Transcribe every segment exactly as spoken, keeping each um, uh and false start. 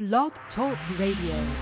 Blog Talk Radio.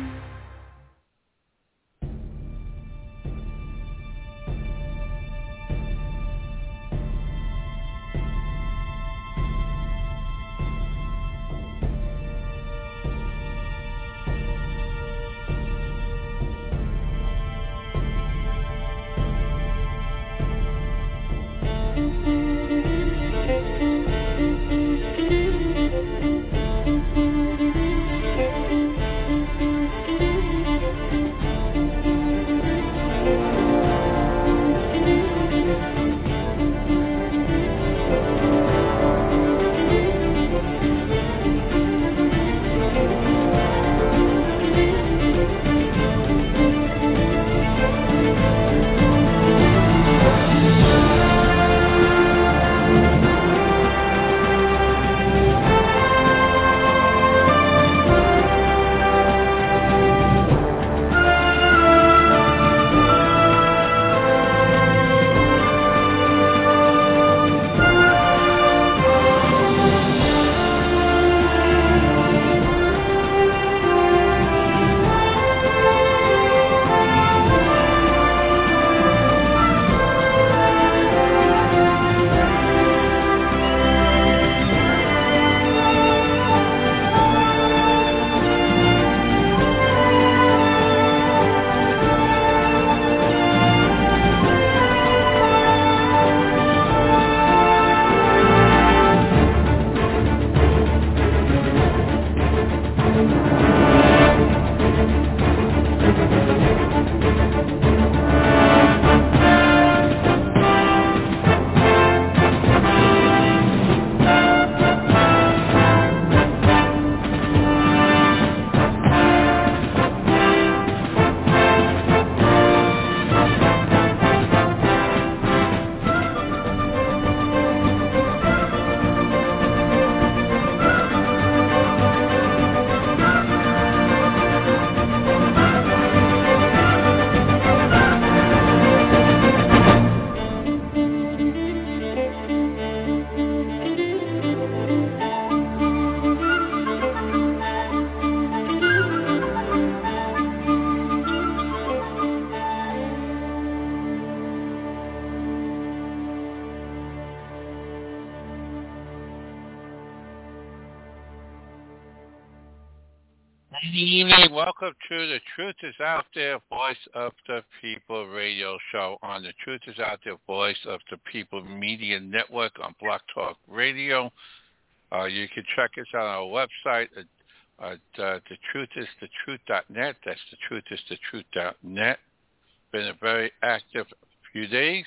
Good evening. Welcome to the Truth is Out There Voice of the People radio show on the Truth is Out There Voice of the People Media Network on Block Talk Radio. Uh, you can check us out on our website at, at uh, the truth is the truth dot net. That's the truth is the truth dot net. Been a very active few days.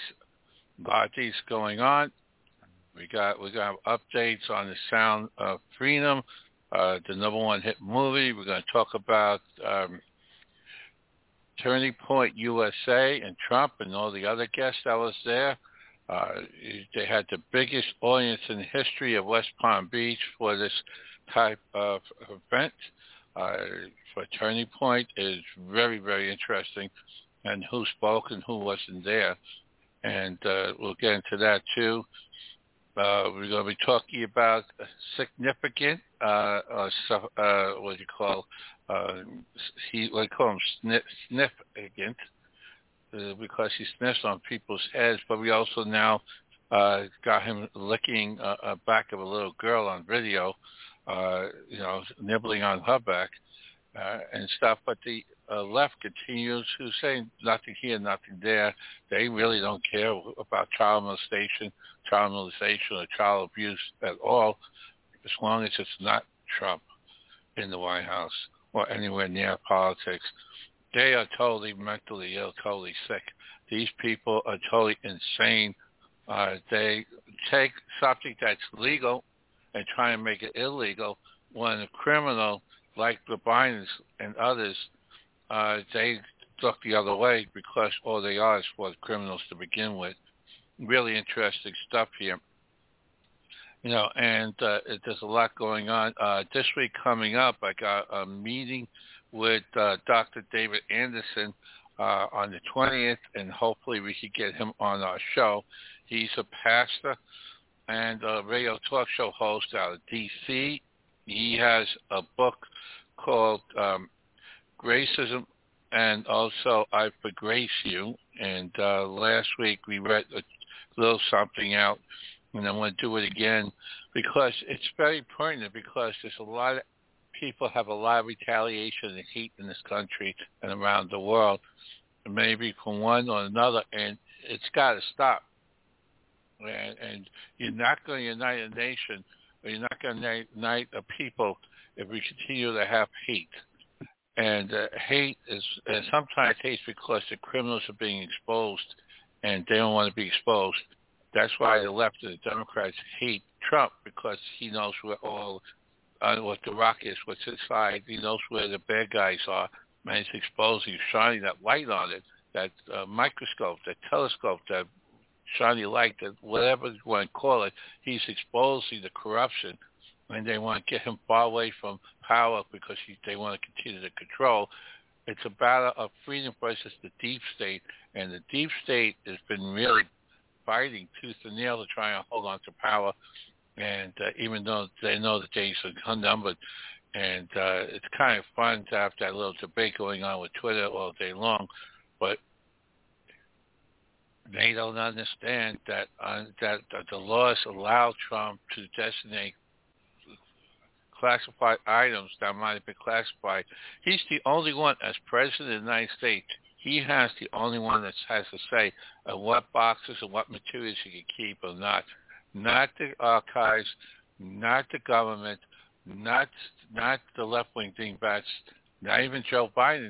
A lot of things going on. We got we got updates on the Sound of Freedom. Uh, the number one hit movie. We're going to talk about um, Turning Point U S A and Trump and all the other guests that was there. Uh, they had the biggest audience in the history of West Palm Beach for this type of event. Uh, for Turning Point is very, very interesting, and who spoke and who wasn't there. And uh, we'll get into that too. Uh, we're going to be talking about significant, uh, uh, uh, what do you call, uh, he, what do you call him, sniff, significant, uh, because he sniffs on people's heads. But we also now uh, got him licking uh, a back of a little girl on video, uh, you know, nibbling on her back uh, and stuff. But the uh, left continues to say nothing here, nothing there. They really don't care about child molestation, child molestation, or child abuse at all, as long as it's not Trump in the White House or anywhere near politics. They are totally mentally ill, totally sick. These people are totally insane. Uh, they take something that's legal and try and make it illegal when a criminal like the Bidens and others, uh, they look the other way because all they are is for criminals to begin with. Really interesting stuff here. You know, and uh, there's a lot going on. Uh, this week coming up, I got a meeting with uh, Doctor David Anderson uh, on the twentieth, and hopefully we could get him on our show. He's a pastor and a radio talk show host out of D C, He has a book called um, Gracism, and also I Grace You. And uh, last week we read a little something out, and I want to do it again because it's very pertinent, because there's a lot of people have a lot of retaliation and hate in this country and around the world, maybe from one or another, and it's got to stop. And, and you're not going to unite a nation, or you're not going to unite a people if we continue to have hate. And uh, hate is, and sometimes hate because the criminals are being exposed, and they don't want to be exposed. That's why the left and the Democrats hate Trump, because he knows where all, uh, what the rock is, what's inside. He knows where the bad guys are, and he's exposing, he's shining that light on it, that uh, microscope, that telescope, that shiny light, that whatever you want to call it. He's exposing the corruption, and they want to get him far away from power because he, they want to continue to control. It's a battle of freedom versus the deep state, and the deep state has been really fighting tooth and nail to try and hold on to power, and uh, even though they know the days are numbered, and uh, it's kind of fun to have that little debate going on with Twitter all day long, but they don't understand that uh, that, that the laws allow Trump to designate classified items that might have been classified. He's the only one, as president of the United States, he has the only one that has to say uh, what boxes and what materials he can keep or not. Not the archives, not the government, not not the left-wing dingbats, not even Joe Biden.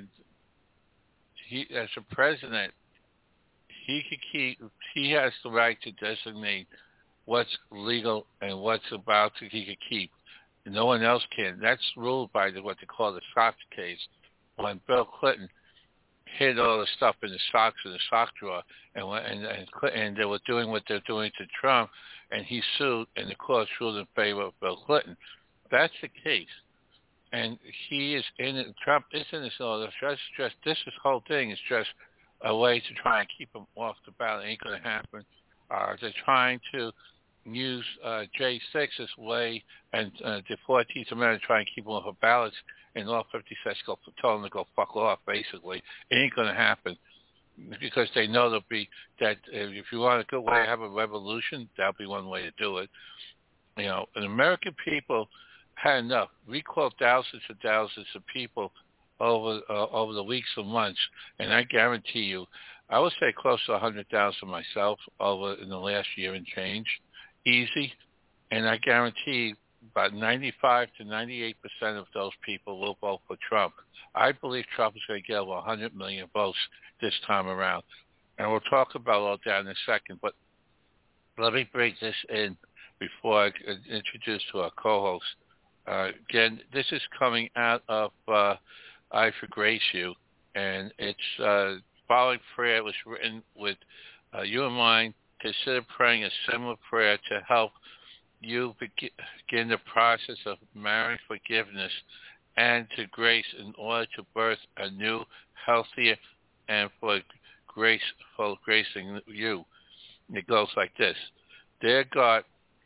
He, as a president, he could keep. He has the right to designate what's legal and what's about to he could keep. No one else can. That's ruled by the, what they call the sock case. When Bill Clinton hid all the stuff in the socks in the sock drawer, and and and, and they were doing what they're doing to Trump, and he sued, and the court ruled in favor of Bill Clinton. That's the case, and he is in it. Trump is in this all. Just, just this whole thing is just a way to try and keep him off the ballot. It ain't going to happen. Uh, they're trying to use uh, J six as way and uh, the fourteenth Amendment to try and keep him off of ballots, and all fifty states go tell them to go fuck off. Basically, it ain't going to happen because they know there'll be that if you want a good way to have a revolution, that'll be one way to do it. You know, the American people had enough. We called thousands and thousands of people over uh, over the weeks and months, and I guarantee you, I would say close to one hundred thousand myself over in the last year and change. Easy, and I guarantee about ninety-five to ninety-eight percent of those people will vote for Trump. I believe Trump is going to get over one hundred million votes this time around, and we'll talk about all that in a second, but let me bring this in before I introduce to our co-host. Uh, again, this is coming out of uh, I Grace You, and it's uh, following prayer was written with uh, you in mind. Consider praying a similar prayer to help you begin the process of marriage forgiveness and to grace in order to birth a new, healthier, and for grace, for gracing you. It goes like this. Dear God,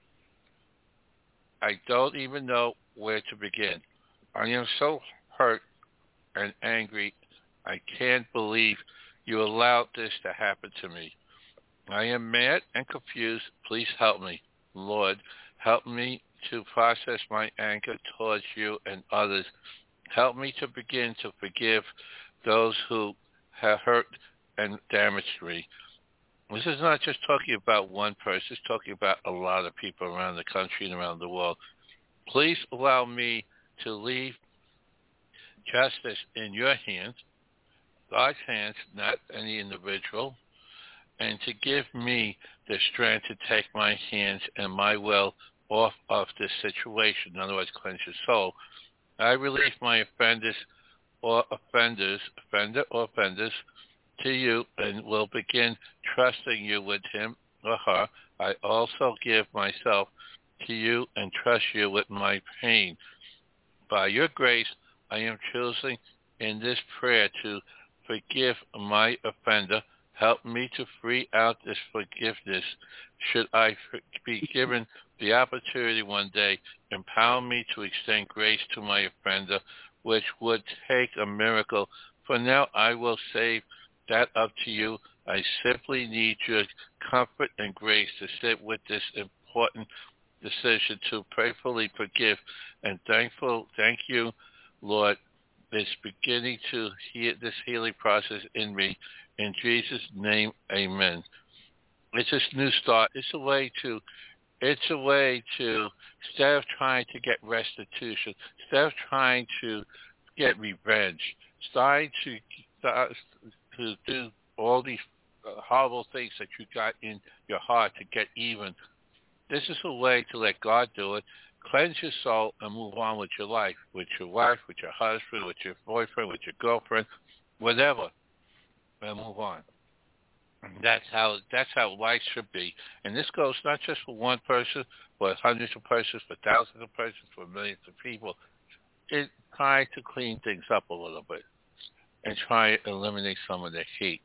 I don't even know where to begin. I am so hurt and angry. I can't believe you allowed this to happen to me. I am mad and confused. Please help me. Lord, help me to process my anger towards you and others. Help me to begin to forgive those who have hurt and damaged me. This is not just talking about one person. It's talking about a lot of people around the country and around the world. Please allow me to leave justice in your hands, God's hands, not any individual, and to give me the strength to take my hands and my will off of this situation. In other words, cleanse your soul. I release my offenders or offenders, offender or offenders, to you and will begin trusting you with him or her. I also give myself to you and trust you with my pain. By your grace, I am choosing in this prayer to forgive my offender. Help me to free out this forgiveness should I be given the opportunity one day. Empower me to extend grace to my offender, which would take a miracle. For now, I will save that up to you. I simply need your comfort and grace to sit with this important decision to prayerfully forgive. And thankful, thank you, Lord. It's beginning to heal this healing process in me. In Jesus' name, amen. It's this new start. It's a way to, it's a way to, instead of trying to get restitution, instead of trying to get revenge, starting to, to do all these horrible things that you got in your heart to get even. This is a way to let God do it. Cleanse your soul and move on with your life, with your wife, with your husband, with your boyfriend, with your girlfriend, whatever, and move on. And that's how that's how life should be. And this goes not just for one person, but hundreds of persons, for thousands of persons, for millions of people. It try to clean things up a little bit and try to eliminate some of the hate.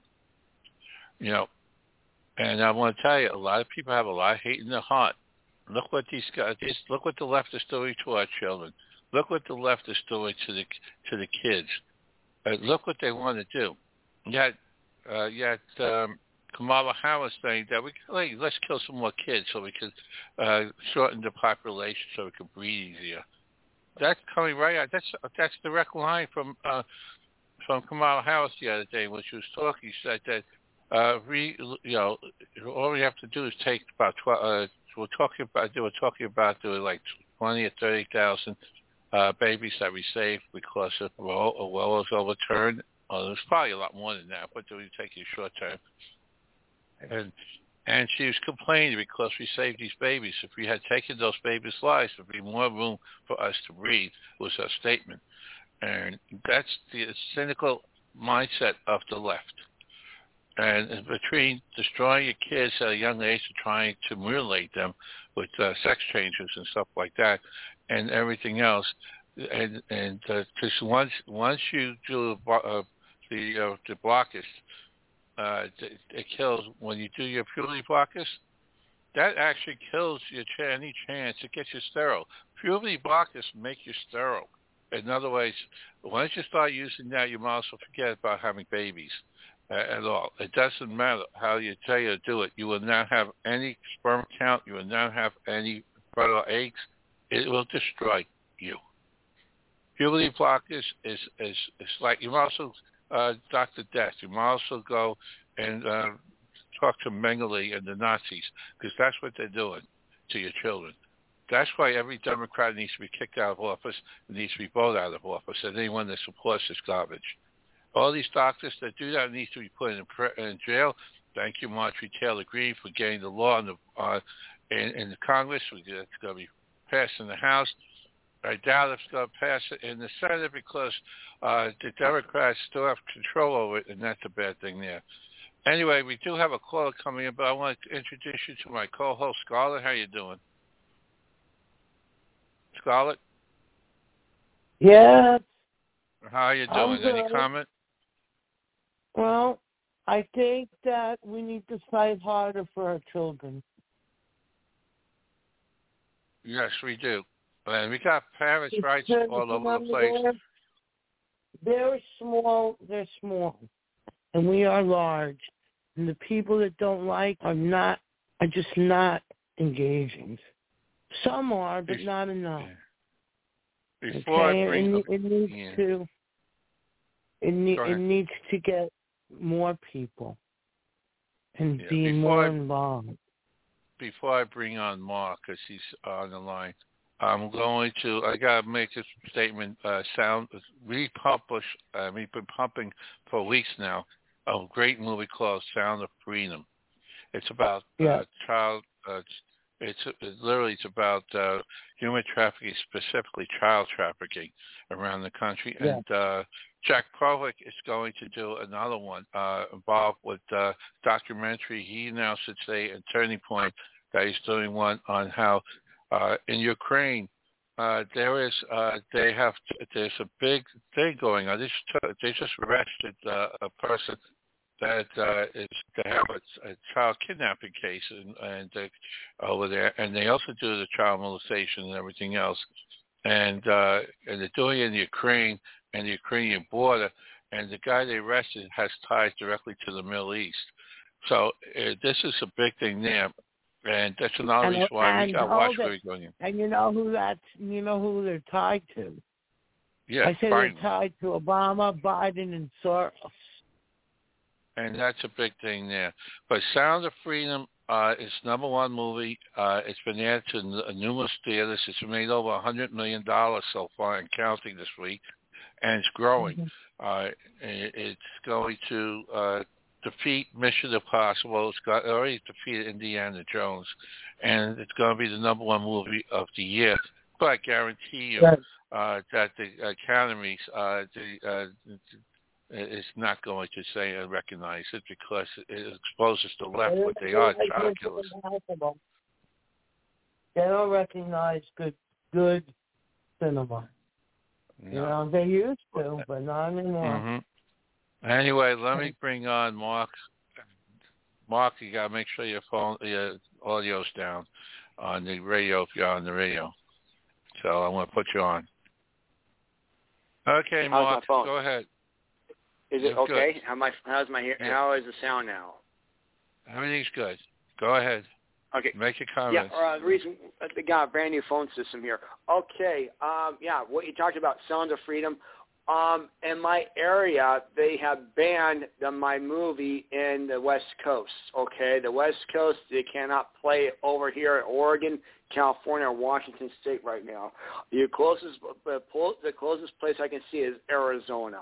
You know, and I want to tell you, a lot of people have a lot of hate in their heart. Look what these guys. Look what the left is doing to our children. Look what the left is doing to the to the kids. Uh, look what they want to do. Yet, uh, yet um, Kamala Harris saying that we hey, let's kill some more kids so we can uh, shorten the population so we can breathe easier. That's coming right out. That's that's direct line from uh, from Kamala Harris the other day when she was talking. She said that uh, we, you know, all we have to do is take about twelve. Uh, We're talking about they were talking about there were like twenty or thirty thousand uh, babies that we saved because of a well, a well was overturned. Oh, there's probably a lot more than that, but we take it short term. And and she was complaining because we saved these babies. If we had taken those babies' lives, there'd be more room for us to breathe. Was her statement, and that's the cynical mindset of the left. And between destroying your kids at a young age and trying to mutilate them with uh, sex changes and stuff like that, and everything else, and and because uh, once once you do uh, the uh, the blockers, uh, it, it kills when you do your puberty blockers. That actually kills your ch- any chance to get you sterile. Puberty blockers make you sterile. In other words, once you start using that, you might also forget about having babies. Uh, at all. It doesn't matter how you tell you to do it. You will not have any sperm count. You will not have any fertile eggs. It will destroy you. Puberty blockers is is is like you might also uh, Doctor Death. You might also go and uh, talk to Mengele and the Nazis because that's what they're doing to your children. That's why every Democrat needs to be kicked out of office and needs to be voted out of office. And anyone that supports this garbage. All these doctors that do that need to be put in, in jail. Thank you, Marjorie Taylor Greene, for getting the law in the, uh, in, in the Congress. It's going to be passed in the House. I doubt it's going to pass it in the Senate because uh, the Democrats still have control over it, and that's a bad thing there. Anyway, we do have a caller coming in, but I want to introduce you to my co-host, Scarlett. How you doing? Scarlett? Yes. How are you doing? Any comment? Well, I think that we need to fight harder for our children. Yes, we do. And we got parents' rights all over the place. They're, they're small. They're small. And we are large. And the people that don't like are not, are just not engaging. Some are, but not enough. Before okay? I bring it, up, it needs yeah. to, it, ne- it needs to get more people and yeah, be more I, involved. Before I bring on Mark, because he's on the line, I'm going to, I got to make this statement, uh, sound, we publish, uh, we've been pumping for weeks now, a great movie called Sound of Freedom. It's about yeah. uh, child, uh, it's, it's literally, it's about uh, human trafficking, specifically child trafficking around the country. Yeah. And uh, Jack Provick is going to do another one uh, involved with uh, documentary. He announced today at Turning Point that he's doing one on how uh, in Ukraine uh, there is uh, they have there's a big thing going on. They just, they just arrested uh, a person that uh, is to have a, a child kidnapping case and, and uh, over there, and they also do the child molestation and everything else, and uh, and they're doing it in the Ukraine and the Ukrainian border, and the guy they arrested has ties directly to the Middle East. So uh, this is a big thing there, and that's another And, reason why we and got to watch hold where it. we're going. And you know who that's you know who they're tied to? Yeah, I say finally. they're tied to Obama, Biden, and Soros. And that's a big thing there. But Sound of Freedom uh, is number one movie. Uh, it's been added to n- numerous theaters. It's made over one hundred million dollars so far and counting this week, and it's growing. Mm-hmm. Uh, it, it's going to uh, defeat Mission Impossible. It's got already defeated Indiana Jones, and it's going to be the number one movie of the year. But I guarantee you Right. uh, that the academies, uh, the uh, is not going to say and recognize it because it exposes the left what they are, child killers. They don't recognize good good cinema. No. You know, they used to, but not anymore. Mm-hmm. Anyway, let me bring on Mark. Mark, you got to make sure your phone, your audio's down on the radio if you're on the radio. So I want to put you on. Okay, How's Mark, my phone? go ahead. Is it You're okay? good. How my how's my hear? Yeah. How is the sound now? Everything's good. Go ahead. Okay. Make your Yeah. comments. Uh, the reason uh, they got a brand new phone system here. Okay. Um. Yeah. What you talked about, Sound of Freedom. Um. In my area, they have banned the, my movie in the West Coast. Okay. The West Coast, they cannot play it over here in Oregon, California, or Washington State right now. The closest, the closest place I can see is Arizona.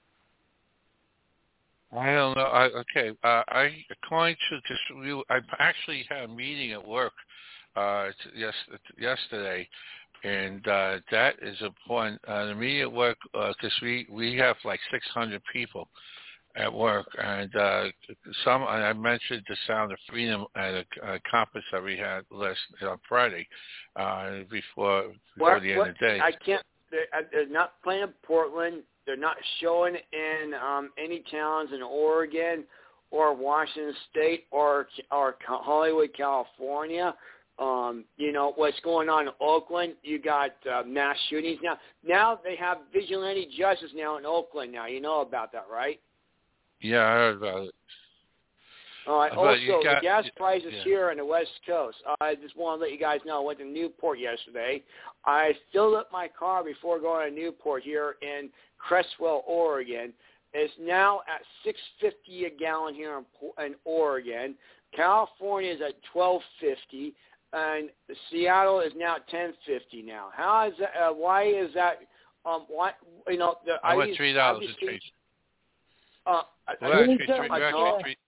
I don't know. I, okay, uh, I according to because we, I actually had a meeting at work uh, yes, yesterday, and uh, that is important. Uh, the meeting at work because uh, we we have like six hundred people at work, and uh, some I mentioned the Sound of Freedom at a, a conference that we had last on Friday uh, before before what, the end what, of the day. I can't. They're, they're not playing in Portland. They're not showing in um, any towns in Oregon or Washington State or or Hollywood, California. Um, you know what's going on in Oakland? You got uh, mass shootings now. Now they have vigilante justice now in Oakland. Now you know about that, right? Yeah, I heard about it. All right. But Also, got, the gas prices yeah. here on the West Coast. I just want to let you guys know. I went to Newport yesterday. I filled up my car before going to Newport here in Crestwell, Oregon. It's now at six fifty a gallon here in, in Oregon. California is at twelve fifty, and Seattle is now at ten fifty now. How is that? Uh, why is that? Um, why you know? The, I I went three dollars a piece. Uh, well, I, actually, three, three, I actually three.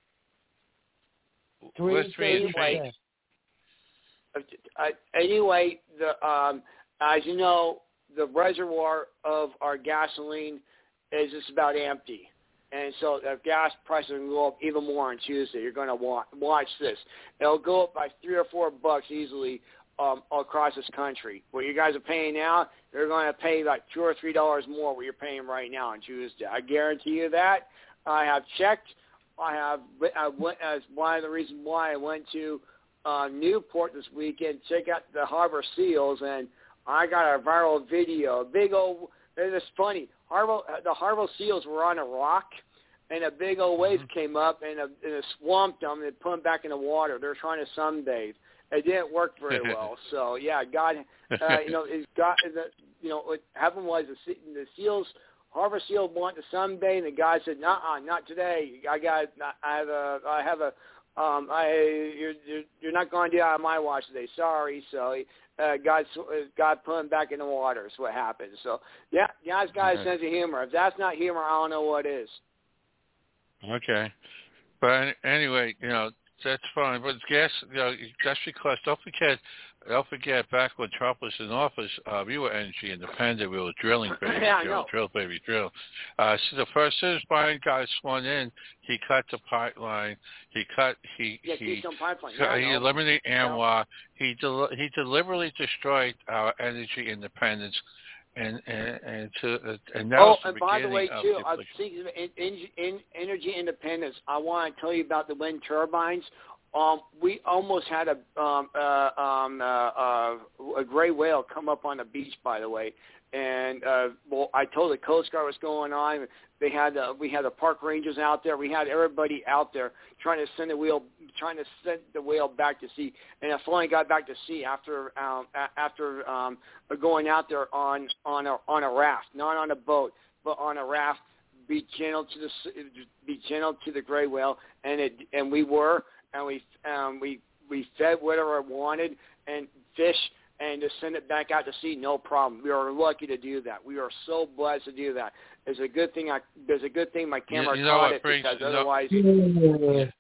Three, Where's three and anyway, three? uh, anyway, the um, as you know, the reservoir of our gasoline is just about empty. And so the gas prices are going to go up even more on Tuesday. You're going to watch, watch this. It'll go up by three or four bucks easily um, across this country. What you guys are paying now, you're going to pay like two or three dollars more what you're paying right now on Tuesday. I guarantee you that. I have checked. I have. I went as one of the reasons why I went to uh, Newport this weekend. Check out the Harbor Seals, and I got a viral video. A big old. It's funny. Harbor, the Harbor Seals were on a rock, and a big old wave mm-hmm. came up and, a, and it swamped them and put them back in the water. They're trying to sunbathe. It didn't work very well. So yeah, God, uh, you know, it got the, you know, what happened was the, the seals, Harbor Seal wanted to sunbathe, and the guy said, "Nuh-uh, not today. I got, I have a, I have a, um, I, you're, you're, you're not going to do it on my watch today. Sorry." So uh, God, God put him back in the water. Is what happened. So yeah, God's got a sense of humor. If that's not humor, I don't know what is. Okay, but anyway, you know. That's fine, but gas, you know, that's because don't forget, don't forget back when Trump was in office, uh, we were energy independent. We were drilling, baby, yeah, drill, drill, baby, drill. Uh, so the first, as soon as Biden got sworn in, he cut the pipeline. He cut, he yeah, he, Keystone Pipeline. cut, Yeah, he eliminated ANWR. He del- he deliberately destroyed our energy independence. and and, and to uh, and that oh, was the and by the way, beginning of too, the uh, speaking of in, in, in energy independence, I want to tell you about the wind turbines. Um, we almost had a um, uh, um, uh, uh, a gray whale come up on the beach, by the way. And uh, well, I told the Coast Guard what's going on. They had uh, we had the park rangers out there. We had everybody out there trying to send the whale, trying to send the whale back to sea. And it finally got back to sea after um, after um, going out there on on a on a raft, not on a boat, but on a raft. Be gentle to the be gentle to the gray whale, and it and we were, and we um, we we fed whatever it wanted and fish. And to send it back out to sea, no problem. We are lucky to do that. We are so blessed to do that. It's a good thing. I there's a good thing my camera you, you know caught it brings, because you otherwise. Know, yeah.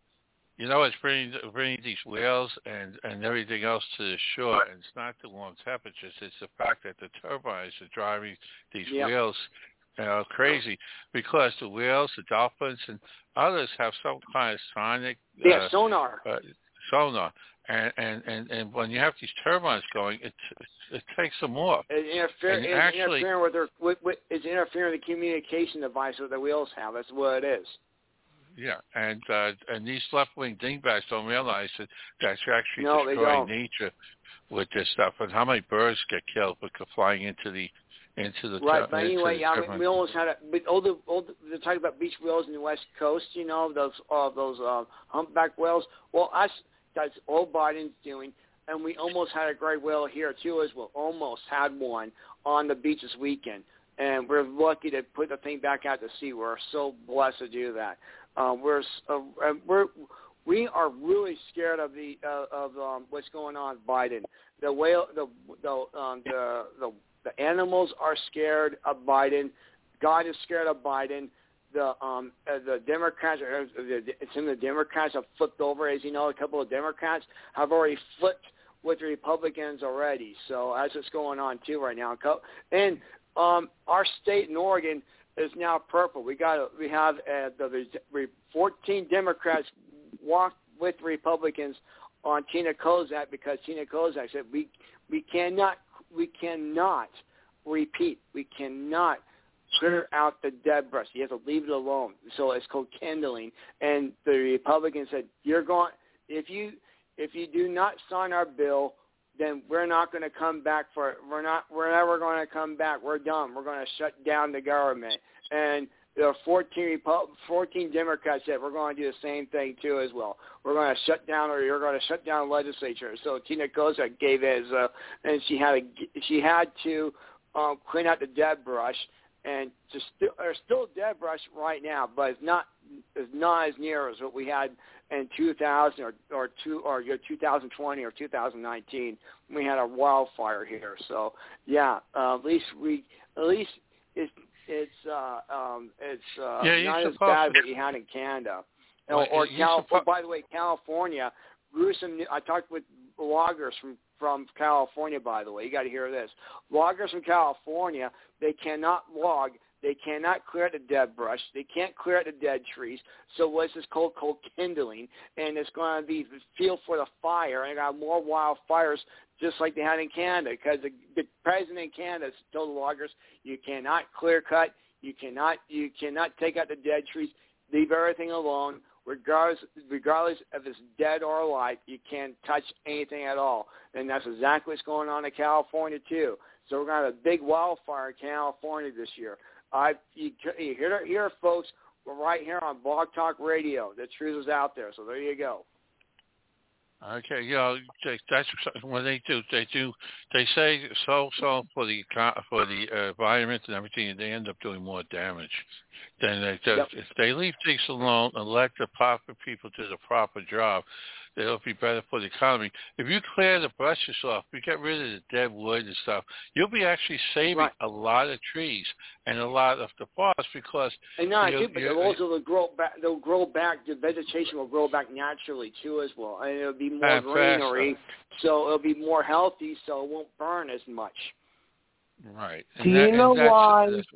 You know, it's bringing bringing these whales and and everything else to the shore. And it's not the warm temperatures. It's the fact that the turbines are driving these Yep. whales uh, crazy because the whales, the dolphins, and others have some kind of sonic uh, Yeah, sonar. Uh, sonar. And, and, and, and when you have these turbines going, it it takes them off. It's, interfere, and it's actually, interfering with their. With, with, it's interfering with the communication device that the whales have. That's what it is. Yeah, and uh, and these left-wing dingbats don't realize that that's actually No, they destroying don't. nature with this stuff. And how many birds get killed because flying into the into the right. tu- But anyway, the yeah, I mean, we almost had a. But all the all the, they're talking about beach whales in the West Coast. You know, those uh, those uh, humpback whales. Well, us. That's all Biden's doing, and we almost had a gray whale here too as well. Almost had one on the beach this weekend, and we're lucky to put the thing back out to sea. We're so blessed to do that. Uh, we're uh, we're we are really scared of the uh, of um, what's going on with Biden. The whale, the the, um, the the the animals are scared of Biden. God is scared of Biden. The um uh, the Democrats are it's in the Democrats have flipped over, as you know. A couple of Democrats have already flipped with the Republicans already. So that's what's going on too right now. And um our state in Oregon is now purple. We got we have uh, the, the fourteen Democrats walked with Republicans on Tina Kozak because Tina Kozak said we we cannot we cannot repeat we cannot. clear out the dead brush. You have to leave it alone. So it's called kindling. And the Republicans said, "You're going. If you if you do not sign our bill, then we're not going to come back for it. We're not. We're never going to come back. We're done. We're going to shut down the government." And the fourteen, fourteen Democrats said, "We're going to do the same thing too as well. We're going to shut down, or you're going to shut down the legislature." So Tina Kozak gave it as a, and she had a, she had to um, clean out the dead brush. And just still, there's still dead brush right now, but it's not it's not as near as what we had in two thousand or or two or two thousand twenty or two thousand nineteen. We had a wildfire here, so yeah. Uh, at least we at least it's it's uh, um, it's uh, yeah, not as bad as what you had in Canada. Well, or or Cal- suppo- oh, by the way, California. Gruesome. I talked with loggers from. From California, by the way. You got to hear this. Loggers from California, they cannot log. They cannot clear out the dead brush. They can't clear out the dead trees. So what's this called? Called kindling. And it's going to be the feel for the fire. And they got more wildfires just like they had in Canada because the, the president in Canada told the loggers, you cannot clear cut. You cannot, you cannot take out the dead trees. Leave everything alone. Regardless, regardless if it's dead or alive, you can't touch anything at all. And that's exactly what's going on in California, too. So we're going to have a big wildfire in California this year. I, you, you hear, hear, folks, we're right here on Blog Talk Radio. The truth is out there, so there you go. Okay, you know, they, that's what they do. They do. They say so so for the for the uh, environment and everything, and they end up doing more damage. Then they, Yep. if they leave things alone and let the proper people do the proper job, it'll be better for the economy. If you clear the brushes off, you get rid of the dead wood and stuff, you'll be actually saving right. a lot of trees and a lot of the forests because. And not you, too, but they'll also will grow back. They'll grow back. The vegetation will grow back naturally too, as well, and it'll be more greenery, so it'll be more healthy, so it won't burn as much. Right. Do and that, you know that's, why? That's,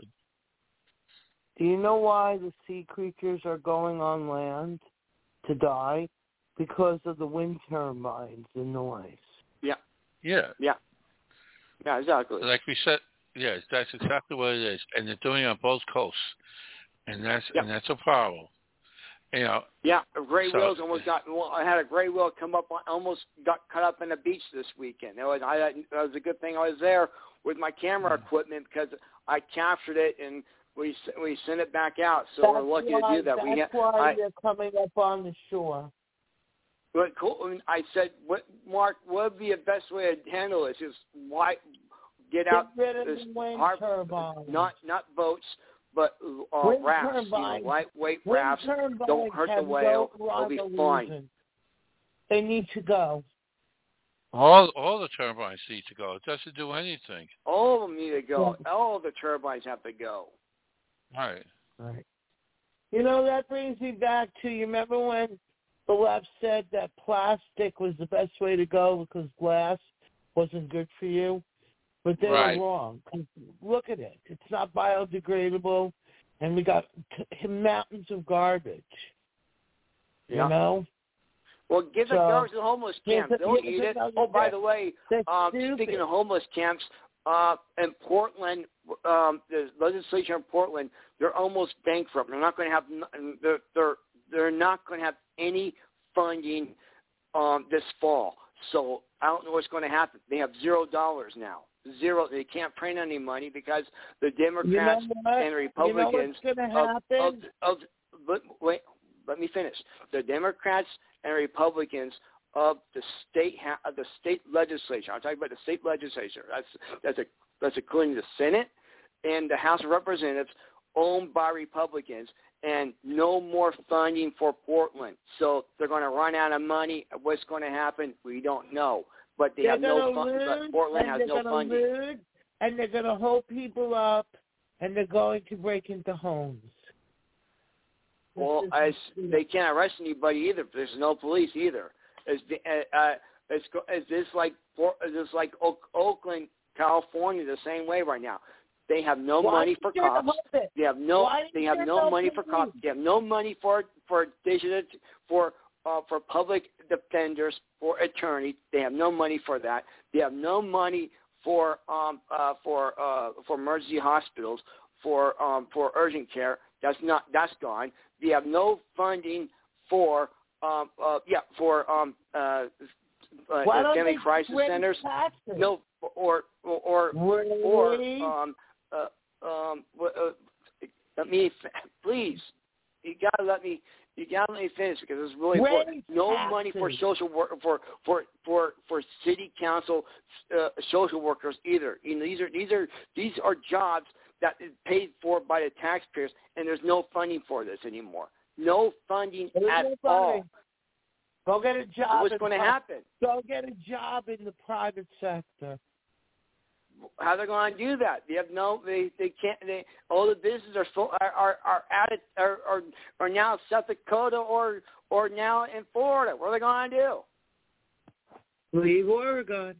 Do you know why the sea creatures are going on land to die? Because of the wind turbines, the noise. Yeah. Yeah. Yeah. Yeah, exactly. Like we said, Yes, that's exactly what it is, and they're doing it on both coasts, and that's Yep. and that's a problem. You know. Yeah, a gray so, wheels almost got. Well, I had a gray wheel come up, on, almost got cut up in the beach this weekend. It was, I, it was a good thing I was there with my camera mm-hmm. equipment because I captured it and we we sent it back out. So that's we're lucky why, to do that. That's we ha- why I, they're coming up on the shore. But cool. I, mean, I said, what, Mark, what would be the best way to handle this? Is why get out Get rid of this the wind har- turbines. not not boats, but uh, wind rafts, turbines. you know, lightweight Wind rafts. turbines Don't hurt the have whale. No It'll be rhyme or fine. reason. They need to go. All all the turbines need to go. It doesn't do anything. All of them need to go. Yeah. All the turbines have to go. Right. Right. You know, that brings me back to, you remember when the left said that plastic was the best way to go because glass wasn't good for you? But they right. were wrong. Look at it. It's not biodegradable, and we got t- mountains of garbage. Yeah. You know? Well, give so, the garbage to the homeless camps. They'll eat it. Oh, by the way, um, speaking of homeless camps, uh, in Portland, um, the legislature in Portland, they're almost bankrupt. They're not going to have. They're they're they're not going to have any funding um, this fall. So I don't know what's going to happen. They have zero dollars now. Zero. They can't print any money because the Democrats you know and the Republicans you know what's going to happen? Of, of, of, but wait, let me finish. The Democrats and Republicans of the state of the state legislature. I'm talking about the state legislature. That's that's a that's including the Senate and the House of Representatives, owned by Republicans, and no more funding for Portland. So they're going to run out of money. What's going to happen? We don't know. But they they're have no funding. But Portland has no funding. Loot, and they're going to hold people up, and they're going to break into homes. Well, as they can't arrest anybody either. There's no police either. Is uh, uh, is is this like is this like Oakland, California, the same way right now? They have no Why money for cops. They have no. Why They have no, no money police? for cops. They have no money for for digital for uh, for public defenders, for attorneys. They have no money for that. They have no money for um uh, for uh, for emergency hospitals, for um for urgent care. That's not. That's gone. They have no funding for um uh yeah for um uh, uh family crisis centers. Taxes? No, or or or, really? or um uh, um uh, let me please. You gotta let me. You gotta let me finish because it's really Raise important. No taxes. money for social work for for for for city council uh, social workers either. You know, these are these are these are jobs that is paid for by the taxpayers, and there's no funding for this anymore. No funding There's at no all. funding. Go get a job. What's going to happen? Go get a job in the private sector. How they're going to do that? They have no. They they can't. They all the businesses are so, are are are at it are, are are now South Dakota or or now in Florida. What are they going to do? Leave Oregon.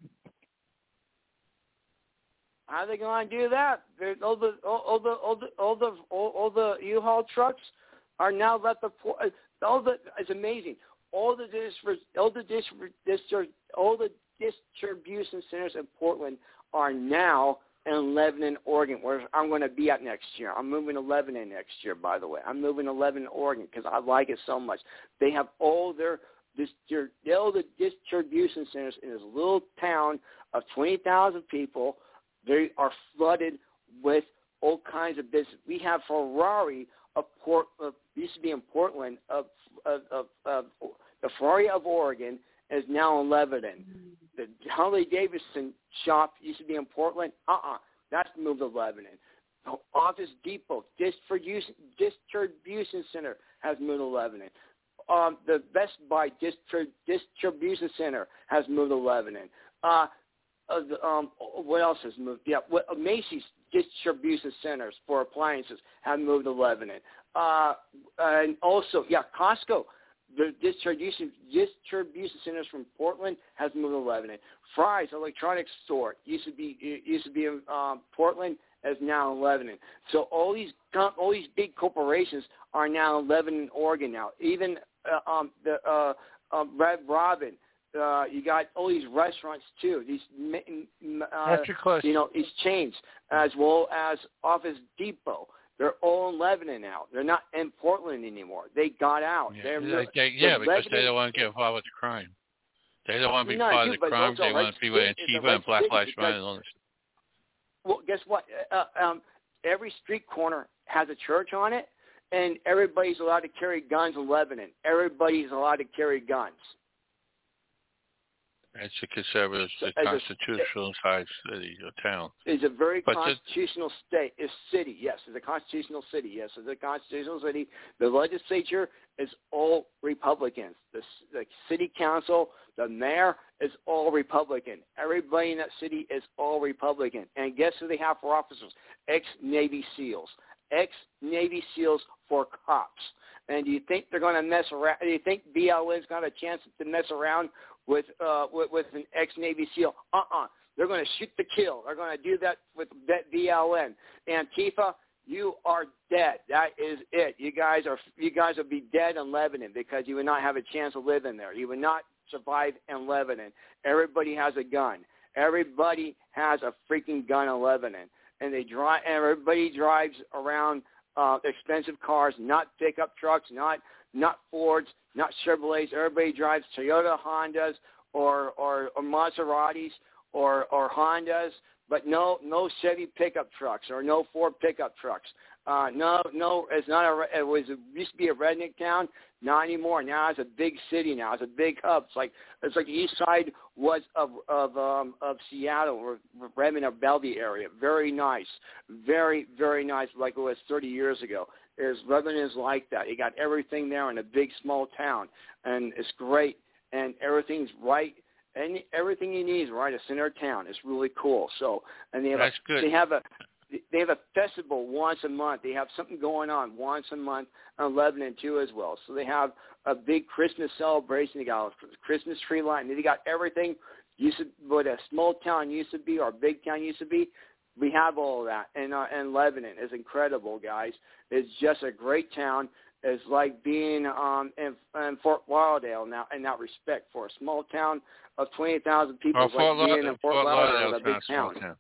How are they going to do that? There's all the all, all the all the all the all, all the U-Haul trucks are now left the all the. It's amazing. All the all the all the distribution centers in Portland are now in Lebanon, Oregon, where I'm going to be at next year. I'm moving to Lebanon next year, by the way. I'm moving to Lebanon, Oregon, because I like it so much. They have all their all the distribution centers in this little town of twenty thousand people. They are flooded with all kinds of business. We have Ferrari of Port. Of, used to be in Portland. Of, of, of, of the Ferrari of Oregon is now in Lebanon. The Harley Davidson shop used to be in Portland. Uh-uh. That's moved to Lebanon. The Office Depot distribution distribution center has moved to Lebanon. Um, the Best Buy distri- distribution center has moved to Lebanon. Uh, uh, the, um, what else has moved? Yeah, what, uh, Macy's distribution centers for appliances have moved to Lebanon. Uh, and also, yeah, Costco. The distribution distribution centers from Portland has moved to Lebanon. Fry's electronics store used to be used to be in um, Portland, is now in Lebanon. So all these all these big corporations are now in Lebanon, Oregon now. Even uh, um, the uh, um, Red Robin, uh, you got all these restaurants too. These uh, because, you know these chains, as well as Office Depot. They're all in Lebanon now. They're not in Portland anymore. They got out. Yeah, They're, they, they, yeah the because Lebanon, they don't want to get involved with the crime. They don't want to be no, part do, of the but crime. They want to be with Antifa and Black Lives Matter and all this. Well, guess what? Uh, um, every street corner has a church on it, and everybody's allowed to carry guns in Lebanon. Everybody's allowed to carry guns. It's a conservative, So, constitutional type city or town. It's a very but constitutional just, state. It's city, yes. It's a constitutional city, yes. It's a constitutional city. The legislature is all Republicans. The, the city council, the mayor is all Republican. Everybody in that city is all Republican. And guess who they have for officers? Ex-Navy SEALs. Ex-Navy SEALs for cops. And do you think they're going to mess around? Do you think B L M's got a chance to mess around with uh, with, with an ex-Navy SEAL? Uh-uh. They're going to shoot to kill. They're going to do that with B L M. Antifa, you are dead. That is it. You guys are you guys will be dead in Lebanon because you would not have a chance to live in there. You would not survive in Lebanon. Everybody has a gun. Everybody has a freaking gun in Lebanon, and they drive. And everybody drives around uh, expensive cars, not pickup trucks, not not Fords, not Chevrolets. Everybody drives Toyota Hondas or or, or Maseratis or or Hondas, but no no Chevy pickup trucks or no Ford pickup trucks. Uh, no no, it's not a. It was it used to be a redneck town. Not anymore. Now it's a big city. Now it's a big hub. It's like it's like the east side was of of um, of Seattle or Redmond or Bellevue area. Very nice, very very nice. Like it was thirty years ago. There's Lebanon is like that. You got everything there in a big small town, and it's great. And everything's right. And everything you need is right in the center of town. It's really cool. So and they have That's a, good. they have a They have a festival once a month. They have something going on once a month in Lebanon, too, as well. So they have a big Christmas celebration. They got a Christmas tree line. They got everything used to, what a small town used to be or a big town used to be. We have all of that. And, uh, and Lebanon is incredible, guys. It's just a great town. It's like being um, in, in Fort Lauderdale now in that respect. For a small town of twenty thousand people, oh, it's like Fort being in Fort, Fort Lauderdale, a big town. town.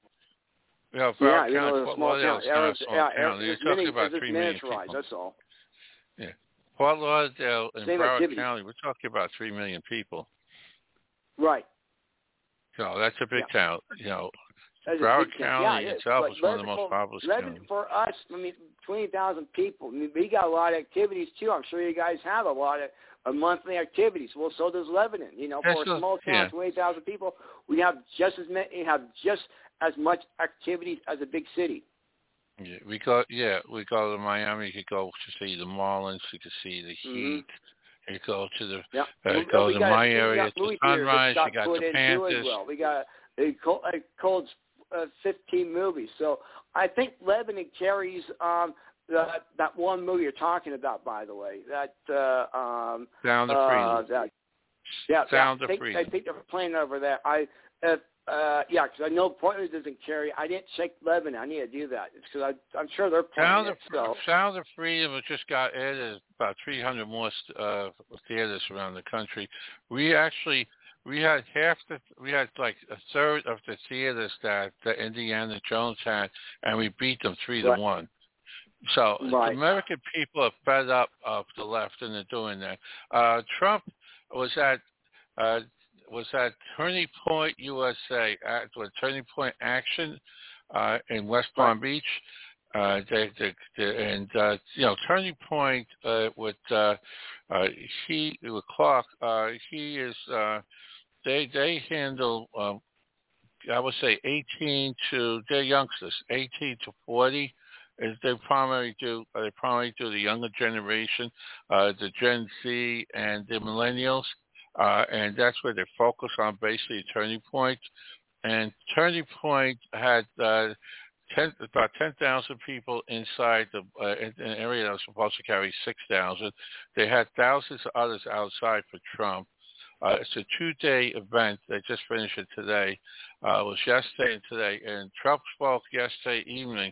Yeah, yeah, you County, know, it's a small town. Kind of small Yeah, town. You're it's talking mini, about it's three million people. That's all. Yeah, Fort Lauderdale and Same Broward activity. County, we're talking about three million people. Right. So that's a big yeah. town. You know, That's Broward yeah, County it itself but is one of the most for, populous Lebanon, counties. For us, I mean, twenty thousand people. I mean, we got a lot of activities, too. I'm sure you guys have a lot of uh, monthly activities. Well, so does Lebanon. You know, That's for a a, small town yeah. of twenty thousand people, we have just as many, we have just as much activities as a big city. Yeah, we go. Yeah, we go to Miami. You could go to see the Marlins. You could see the Heat. Mm-hmm. You go to the. Yeah. Uh, we, go we to got, my we area got to Sunrise. got You got put the in Panthers. Too as well. We got a cold, a cold uh, fifteen movies. So I think Lebanon carries um, that that one movie you're talking about. By the way, that uh, um, Sound of uh, Freedom. that, yeah, Sound yeah, I of think, Freedom. I think they're playing over there. I. Uh, Uh, yeah, because I know Portland doesn't carry. I didn't check Lebanon. I need to do that because I'm sure they're playing Sound it. of, So. Sound of Freedom has just got added about three hundred more uh, theaters around the country. We actually we had half the we had like a third of the theaters that the Indiana Jones had, and we beat them three right. to one. So right. the American people are fed up of the left, and they're doing that. Uh, Trump was at. Uh, was at Turning Point U S A, at with Turning Point Action uh, in West Palm Beach. Uh, they, they, they, and, uh, you know, Turning Point uh, with uh, uh, he, with Clark, uh, he is, uh, they they handle, um, I would say, eighteen to, they're youngsters, eighteen to forty. Is they primarily do, uh, they primarily do the younger generation, uh, the Gen Z and the millennials. Uh, and that's where they focus on, basically Turning Point. And Turning Point had uh, ten, about ten thousand people inside the uh, in an area that was supposed to carry six thousand. They had thousands of others outside for Trump. Uh, it's a two-day event. They just finished it today. Uh, it was yesterday and today. And Trump spoke yesterday evening.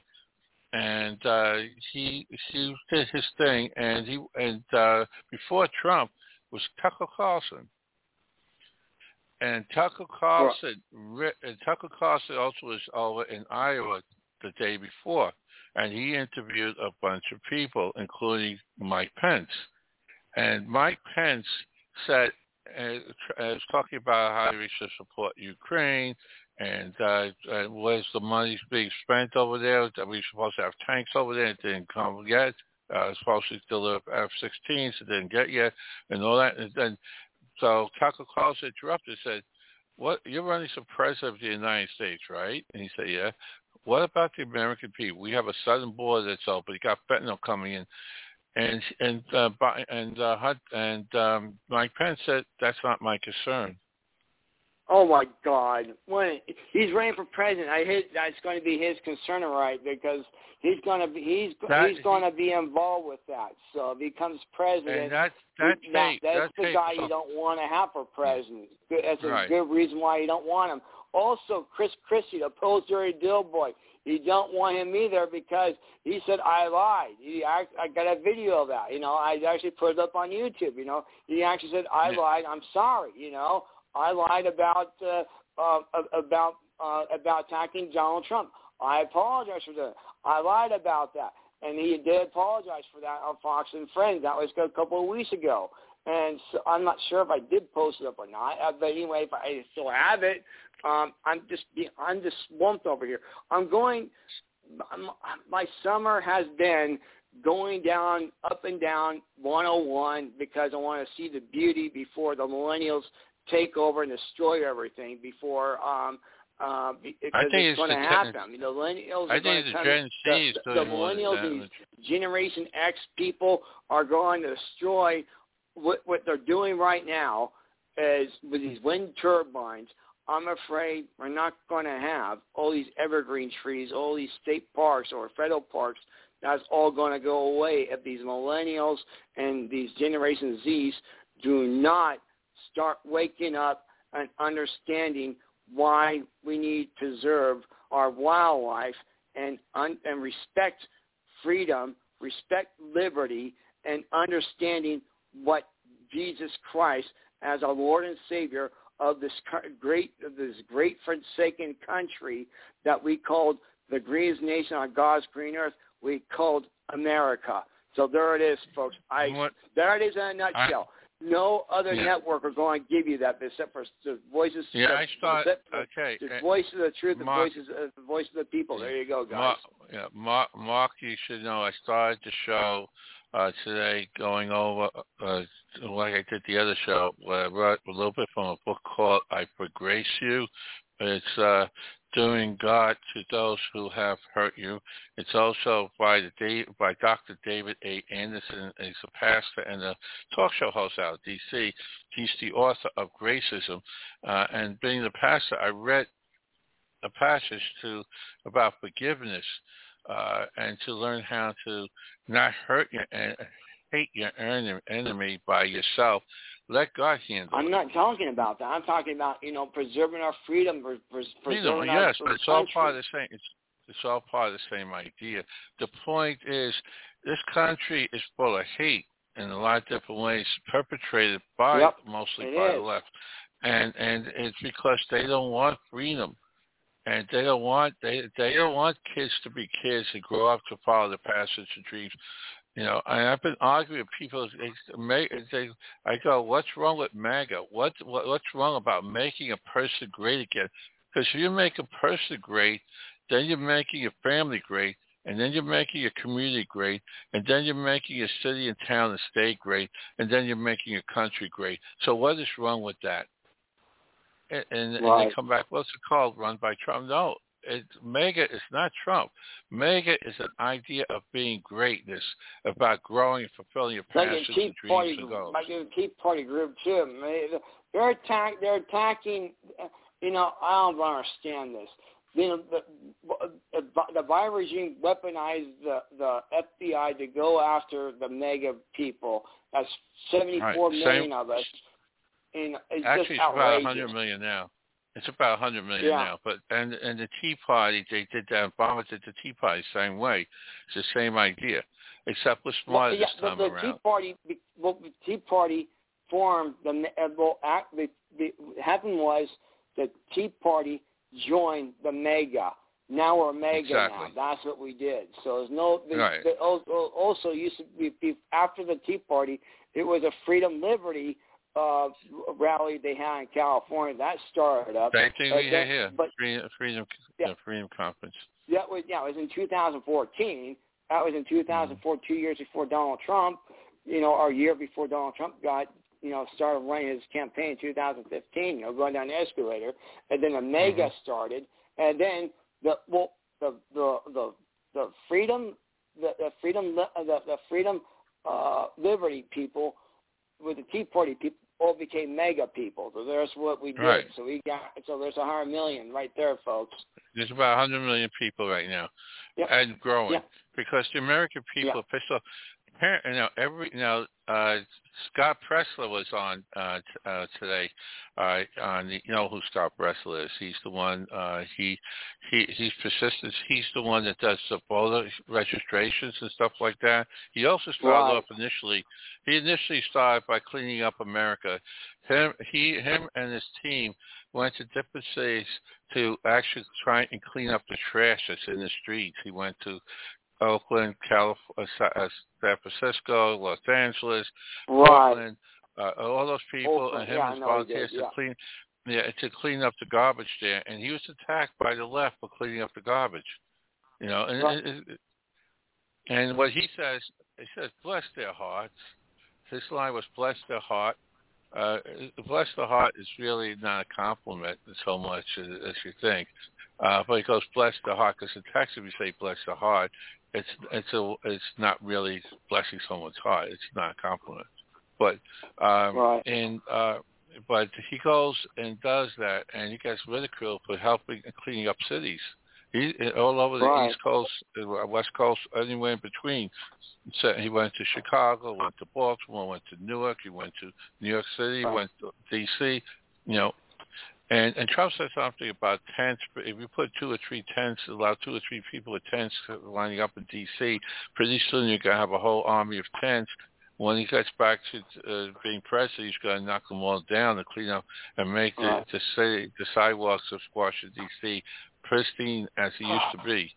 And uh, he he did his thing. And he and uh, before Trump was Tucker Carlson. And Tucker Carlson, right. and Tucker Carlson also was over in Iowa the day before, and he interviewed a bunch of people, including Mike Pence. And Mike Pence said, uh, was talking about how we should support Ukraine, and uh, uh, where's the money being spent over there? That we're supposed to have tanks over there. It didn't come yet. Uh, supposed to deliver F sixteens. It didn't get yet, and all that. And then, so Tucker Carlson interrupted and said, "What? You're running for president of the United States, right?" And he said, "Yeah." What about the American people? We have a southern border that's open. You got fentanyl coming in, and and uh, and uh, Hud, and um, Mike Pence said that's not my concern. Oh my God! When he's running for president, I hit that's going to be his concern, right? Because he's going to be he's that, he's going to be involved with that. So if he becomes president, and that's that's, he, that, that's, that's the tape. guy you don't want to have for president. That's a right. good reason why you don't want him. Also, Chris Christie, the post-Jerry Dillboy, you don't want him either because he said, I lied. He, I, I got a video of that. You know, I actually put it up on YouTube. You know, he actually said, I yeah. lied. I'm sorry. You know, I lied about uh, uh, about uh, about attacking Donald Trump. I apologize for that. I lied about that. And he did apologize for that on Fox and Friends. That was a couple of weeks ago. And so I'm not sure if I did post it up or not. Uh, but anyway, if I still have it, um, I'm just I'm just swamped over here. I'm going. My summer has been going down, up and down one oh one because I want to see the beauty before the millennials take over and destroy everything. Before um, uh, because I think it's, it's going to the, happen. I mean, the millennials I are going think to the come. Gen Z The, is the, doing the more than millennials that. and Generation X people are going to destroy. What, what they're doing right now is with these wind turbines, I'm afraid we're not going to have all these evergreen trees, all these state parks or federal parks. That's all going to go away if these millennials and these Generation Zs do not start waking up and understanding why we need to preserve our wildlife and, un, and respect freedom, respect liberty, and understanding what Jesus Christ as our Lord and Savior of this great, of this great forsaken country that we called the greatest nation on God's green earth, we called America. So there it is, folks. I what? There it is in a nutshell. I, no other yeah. network are going to give you that except for the voices. Yeah, the, I start. The, okay, the voice of the truth, Mark, the voices, uh, the voice of the people. There you go, guys. Mark, yeah, Mark, Mark, you should know. I started the show uh, today going over, uh, like I did the other show, where I wrote a little bit from a book called "I Grace You." It's uh, doing God to those who have hurt you. It's also by the by Doctor David A. Anderson. He's a pastor and a talk show host out of D C. He's the author of Gracism, uh, and being the pastor, I read a passage to about forgiveness uh, and to learn how to not hurt your hate your enemy by yourself. Let God handle it. I'm not talking about that. I'm talking about, you know, preserving our freedom, preserving you know, our yes, but it's all country. part of the same. It's it's all part of the same idea. The point is, this country is full of hate in a lot of different ways, perpetrated by yep, mostly by is. the left, and and it's because they don't want freedom. And they don't want they they don't want kids to be kids and grow up to follow the passions and dreams. You know, and I've been arguing with people. They, they, I go, what's wrong with MAGA? What, what what's wrong about making a person great again? Because if you make a person great, then you're making your family great, and then you're making your community great, and then you're making your city and town and state great, and then you're making your country great. So what is wrong with that? And, and, right. and they come back, what's it called, run by Trump? No, it, MAGA is not Trump. MAGA is an idea of being greatness, about growing and fulfilling your passions like and dreams party, and goals. Like a Tea Party group, too. They're, attack, they're attacking, you know, I don't understand this. You know, the, the Biden regime weaponized the, the F B I to go after the MAGA people. That's seventy-four right. million Same, of us. And it's actually, just it's about outrageous. one hundred million now. It's about one hundred million yeah. now. But and and the Tea Party, they did that. Obama did the Tea Party same way. It's the same idea, except we're smarter well, yeah, this time the, the around. Tea Party, well, the Tea Party formed the well, act, the, the happened was the Tea Party joined the MAGA. Now we're MAGA exactly. now. That's what we did. So there's no. The, right. the, also used to be, be after the Tea Party, it was a Freedom Liberty uh, rally they had in California. That started up. Same thing uh, we had then, here. But, Freedom, Freedom, yeah. Freedom Conference. That was yeah. It was in two thousand fourteen. That was in two thousand four, mm-hmm. two years before Donald Trump. You know, or a year before Donald Trump got. You know, started running his campaign in two thousand fifteen. You know, going down the escalator, and then the MAGA mm-hmm. started, and then the well, the the the, the freedom, the, the freedom, the, the freedom, uh, liberty people, with the Tea Party people, all became MAGA people. So that's what we did. Right. So we got so there's a hundred million right there, folks. There's about a hundred million people right now, yep. and growing yep. because the American people yep. pissed off. You know, every you know, uh, Scott Presler was on uh, t- uh, today. Uh, on the, you know who Scott Presler is? He's the one. Uh, he he he's persistent. He's the one that does the voter registrations and stuff like that. He also started right. off initially. He initially started by cleaning up America. Him, he, him, and his team went to different cities to actually try and clean up the trash that's in the streets. He went to Oakland, California, uh, San Francisco, Los Angeles, right. Portland, uh, all those people, Oakland. and him yeah, and his no, volunteers did, yeah. to clean, yeah, to clean up the garbage there. And he was attacked by the left for cleaning up the garbage, you know. And, right. and, and what he says, he says, "Bless their hearts." His line was, "Bless their heart." Uh, bless the heart is really not a compliment so much as, as you think. Uh, but he goes, "Bless the heart," because in text, if you say "bless the heart," it's it's a it's not really blessing someone's heart. It's not a compliment. But um, right. and uh, but he goes and does that, and he gets ridiculed for helping and cleaning up cities. He all over the right. East Coast, West Coast, anywhere in between. So he went to Chicago, went to Baltimore, went to Newark. He went to New York City, right. went to D C. You know. And and Trump said something about tents. If you put two or three tents, allow two or three people with tents lining up in D C, pretty soon you're going to have a whole army of tents. When he gets back to uh, being president, he's going to knock them all down to clean up and make the right. the, city, the sidewalks of Washington, D C pristine as it used to be.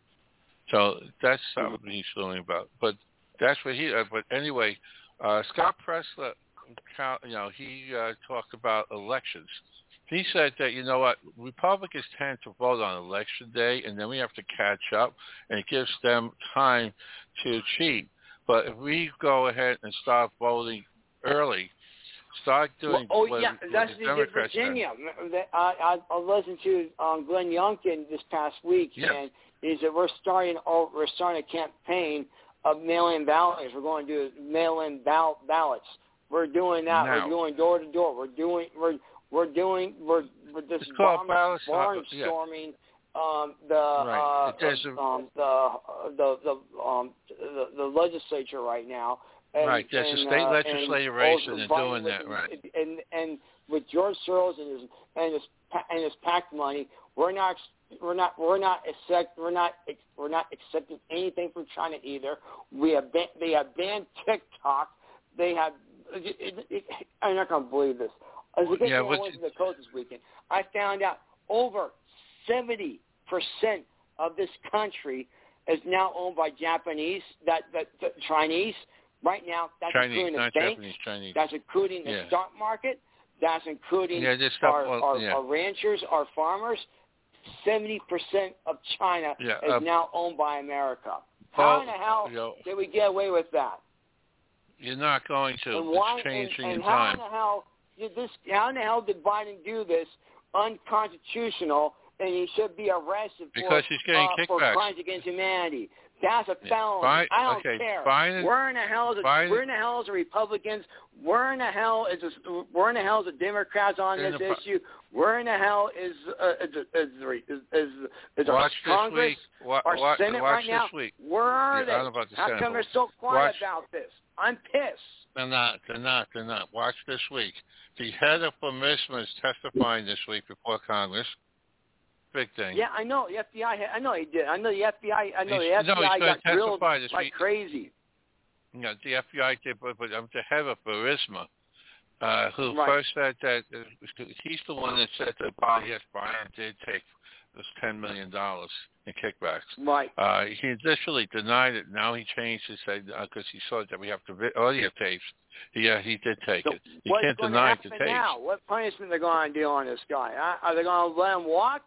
So that's something mm-hmm. he's feeling about. But that's what he. Uh, but anyway, uh, Scott Presler, you know, he uh, talked about elections. He said that, you know what, Republicans tend to vote on election day, and then we have to catch up, and it gives them time to cheat. But if we go ahead and start voting early, start doing well, oh, what, yeah, what that's the the Democrats Virginia. I, I, I listened to um, Glenn Youngkin this past week, yeah. and he said we're starting oh, we're starting a campaign of mail-in ballots. We're going to do mail-in ball- ballots. We're doing that. Now, we're doing door-to-door. We're doing we're We're doing we're, we're just barn, barnstorming um, the, right. uh, um, the the the um the, the legislature right now. And, right, there's and, a state uh, legislative race, and they're doing with, that, right? And and with George Soros and his and his and his PAC money, we're not we're not we're not accept we're not we're not accepting anything from China either. We have ban- they have banned TikTok. They have. It, it, it, I'm not going to believe this. As a yeah, I went to the coast this weekend, I found out over seventy percent of this country is now owned by Japanese, that, that, that Chinese. Right now, that's Chinese, including the not banks. Japanese, Chinese. That's including the yeah. stock market. That's including yeah, this stuff, our, well, our, yeah. our ranchers, our farmers. seventy percent of China yeah, is uh, now owned by America. Well, How in the hell you know, did we get away with that? You're not going to. And why, it's changing and, and in how time. in the hell did this? How in the hell did Biden do this unconstitutional? And he should be arrested for, because he's getting uh, for kickbacks. crimes against humanity. That's a Yeah. felony. Bi- I don't okay. care. Biden, where in the hell is the, Biden, where in the hell is the Republicans? Where in the hell is this, where in the hell is the Democrats on this the, issue? Where in the hell is uh, is is is, is, is our watch Congress, this week. Wa- our wa- Senate watch right now? This week. Where are yeah, they? I don't know about the How Senate, come they're so quiet watch, about this? I'm pissed. They're not. They're not. They're not. Watch this week. The head of Burisma is testifying this week before Congress. Big thing. Yeah, I know the F B I. I know he did. I know the F B I. I know he's, the F B I no, got grilled this like week. crazy. Yeah, the F B I did, but, but I'm the head of Burisma. uh, who right. first said that uh, he's the one that said that Biden, yes, Biden did take this ten million dollars in kickbacks. Right. Uh, he initially denied it. Now he changed his said because uh, he saw that we have to vi- audio tapes. He uh, he did take so it. You can't deny the tapes. Now? What punishment are they going to do on this guy? Huh? Are they going to let him walk?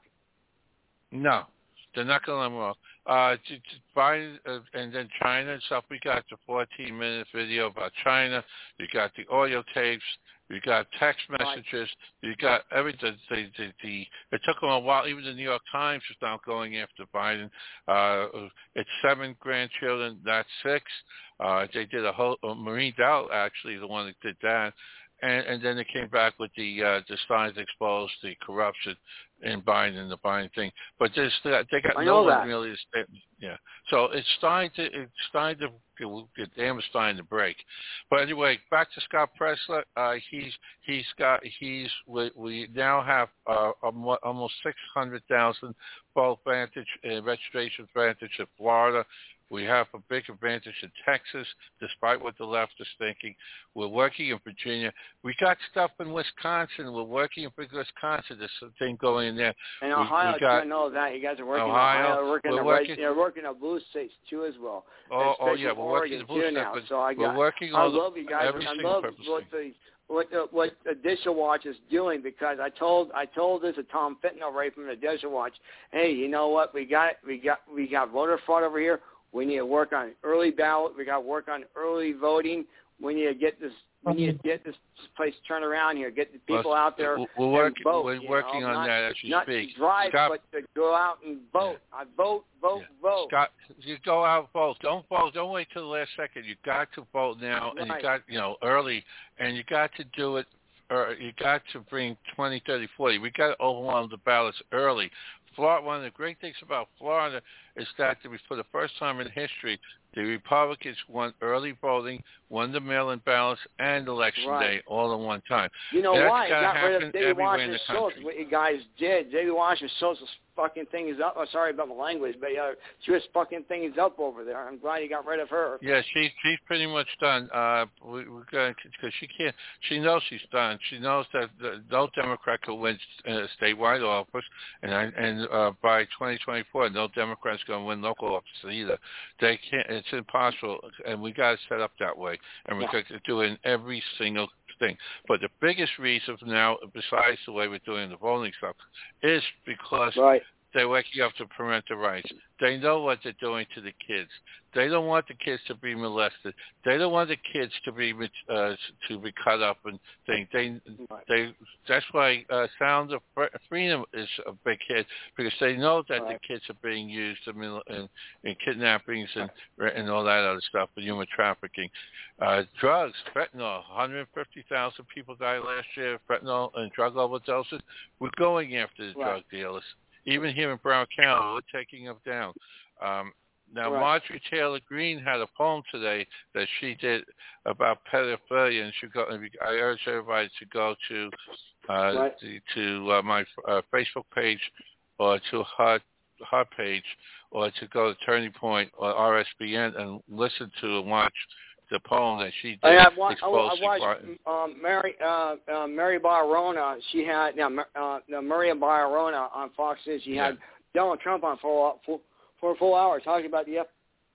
No, they're not going to let him walk. Uh, to, to Biden, uh, and then China and stuff. We got the fourteen minute video about China. You got the audio tapes. You got text messages. Right. You got everything. The, the, the, it took them a while. Even the New York Times is now going after Biden. Uh, it's seven grandchildren, not six. Uh, they did a whole. Uh, Maureen Dowd actually the one that did that. And, and then they came back with the uh, the signs exposed the corruption in Biden and the Biden thing. But there's, they got I no one that. really. Yeah. So it's starting to it's starting to the dam is starting to break. But anyway, back to Scott Presler. Uh, he's he's got he's we, we now have uh, almost six hundred thousand both Vantage uh, registration Vantage in Florida. We have a big advantage in Texas, despite what the left is thinking. We're working in Virginia. We got stuff in Wisconsin. We're working in Wisconsin. There's something going in there. And Ohio, we, we got, I know that. You guys are working Ohio, in Ohio. We're working, we're the working, red, you're working on blue states, too, as well. Oh, oh yeah, we're Oregon working the blue states. now. So I got, we're working I on love you guys. every I single love purpose what thing. the what the, what the Digital Watch is doing, because I told I told this to Tom Fitton right from the Digital Watch. Hey, you know what? We got we got we got voter fraud over here. We need to work on early ballot. We got to work on early voting. We need to get this. We need to get this place turned around here. Get the people well, out there we're working, and vote. We're working know? on not, that as we not speak. Not to drive, Scott, but to go out and vote. Yeah. I vote, vote, yeah. vote. Scott, you go out, vote. Don't vote. Don't wait till the last second. You got to vote now, right. and you got you know early, and you got to do it. Or you got to bring twenty, thirty, forty. We got to overwhelm the ballots early. Florida, one of the great things about Florida is that for the first time in history, the Republicans won early voting, won the mail-in ballots, and election right. day all in one time. You know That's why? It got rid of David Washington Schultz. What you guys did, David Washington Schultz was fucking things up. Oh, sorry about my language, but uh, she was fucking things up over there. I'm glad you got rid of her. Yeah, she's she's pretty much done. Uh, we, we're going because she can't. She knows she's done. She knows that the, no Democrat could win uh, statewide office, and I, and uh, by twenty twenty-four, no Democrat's going to win local office either. They can't. It's impossible, and we got to set up that way, and we're yeah. going to do it in every single thing. But the biggest reason now, besides the way we're doing the voting stuff, is because right. they're waking up to parental rights. They know what they're doing to the kids. They don't want the kids to be molested. They don't want the kids to be uh, to be cut up and things. They they that's why uh, Sound of Freedom is a big hit, because they know that right. the kids are being used in, in, in kidnappings and and all that other stuff, and human trafficking, uh, drugs, fentanyl. one hundred fifty thousand people died last year. Fentanyl and drug overdoses. We're going after the right. drug dealers. Even here in Brown County, we're taking them down. Um, now, right. Marjorie Taylor Greene had a poem today that she did about pedophilia, and she go, I urge everybody to go to uh, right. the, to uh, my uh, Facebook page or to her, her page, or to go to Turning Point or R S B N and listen to and watch the poem that she did. I, I, watched, I watched um, Mary uh, uh, Mary Bararona. She had now uh, Maria Bararona on Fox News. She yeah. had Donald Trump on for, for for a full hour talking about the F,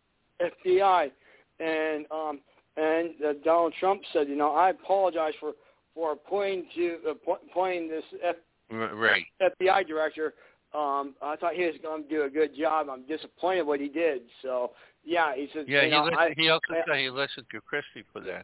F B I, and um, and uh, Donald Trump said, you know, I apologize for for pointing to uh, po- pointing this F, right. F B I director. Um, I thought he was going to do a good job. I'm disappointed what he did. So. Yeah, he said. Yeah, you know, he, listened, I, he also I, said he listened to Christie for that.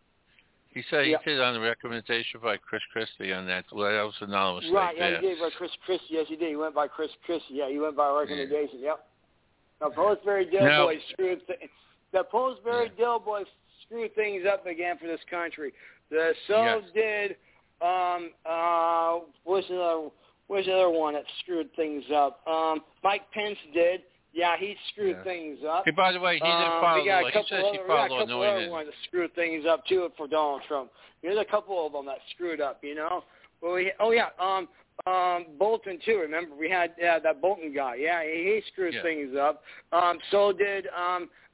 He said he yeah. did on the recommendation by Chris Christie on that. Well, that was anonymous. Right, yeah, there. he did by Chris Christie. Yes, he did. He went by Chris Christie. Yeah, he went by recommendation. Yeah. Yep. The Pillsbury Dill now, boys screwed. Th- the Pillsbury yeah. Dill boys screwed things up again for this country. The so yes. did. Um. Uh. What's another? What's the other one that screwed things up? Um. Mike Pence did. Yeah, he screwed yeah. things up. Hey, by the way, he didn't um, follow the law. He says he followed the law. We got a couple other ones that screwed things up, too, for Donald Trump. There's a couple of them that screwed up, you know. Well, we, oh, yeah, um, um, Bolton, too. Remember, we had uh, that Bolton guy. Yeah, he, he screwed yeah. things up. Um, so did um,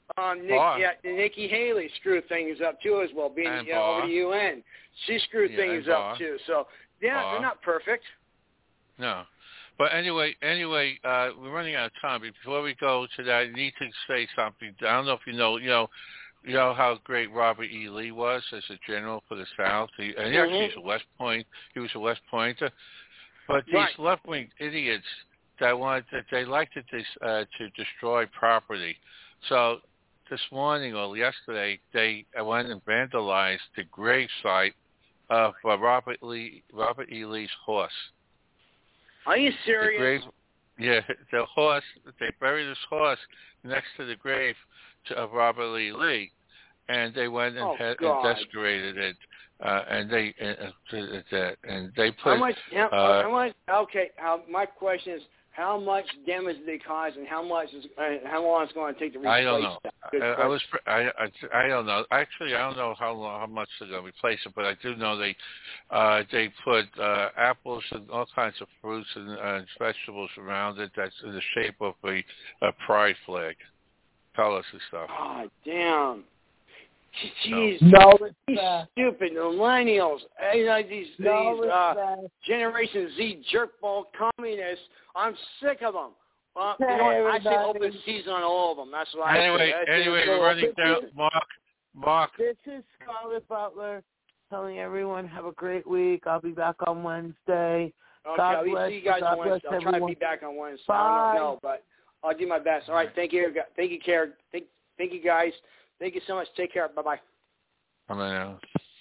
Um, Nick, Barr. yeah, Nikki Haley screwed things up too as well, being And you know, over Barr. the U N. She screwed Yeah, things and up Barr. too. So yeah, Barr. they're not perfect. No. But anyway, anyway, uh, we're running out of time. Before we go to that, I need to say something. I don't know if you know, you know, you know how great Robert E. Lee was as a general for the South. He, and he actually Mm-hmm. was a West Point. He was a West Pointer. But these Right. left-wing idiots that want that they like to dis, uh, to destroy property. So this morning or yesterday, they went and vandalized the grave site of uh, Robert Lee, Robert E. Lee's horse. Are you The serious? grave, yeah, the horse. They buried this horse next to the grave to, of Robert Lee Lee, and they went and Oh, had, God. and desecrated it. Uh, and they uh, uh, that and they put. How much? How, uh, how much? Okay. How, my question is, how much damage did they cause, and how much is? Uh, how long is it going to take to replace I don't know. that? I, Good I was. question. I, I. I don't know. Actually, I don't know how long, how much they're going to replace it, but I do know they. Uh, they put uh, apples and all kinds of fruits and uh, vegetables around it. That's in the shape of a, a pride flag, colors and stuff. Oh, damn. Jeez. No These respect. stupid millennials, eh, you know, these, No these uh, respect. Generation Z jerkball communists. I'm sick of them. Uh, Hey, you know what? I say everybody. open season on all of them. That's what I Anyway, say. I say anyway, it's we're all running open down. season. Mark, Mark. This is Scarlett Butler telling everyone have a great week. I'll be back on Wednesday. Okay, God I'll bless see you guys God on Wednesday. bless I'll try to everyone. be back on Wednesday. Bye. I don't know, but I'll do my best. All right, thank you. Thank you, Karen. Thank, thank you, guys. Thank you so much. Take care. Bye-bye. I mean,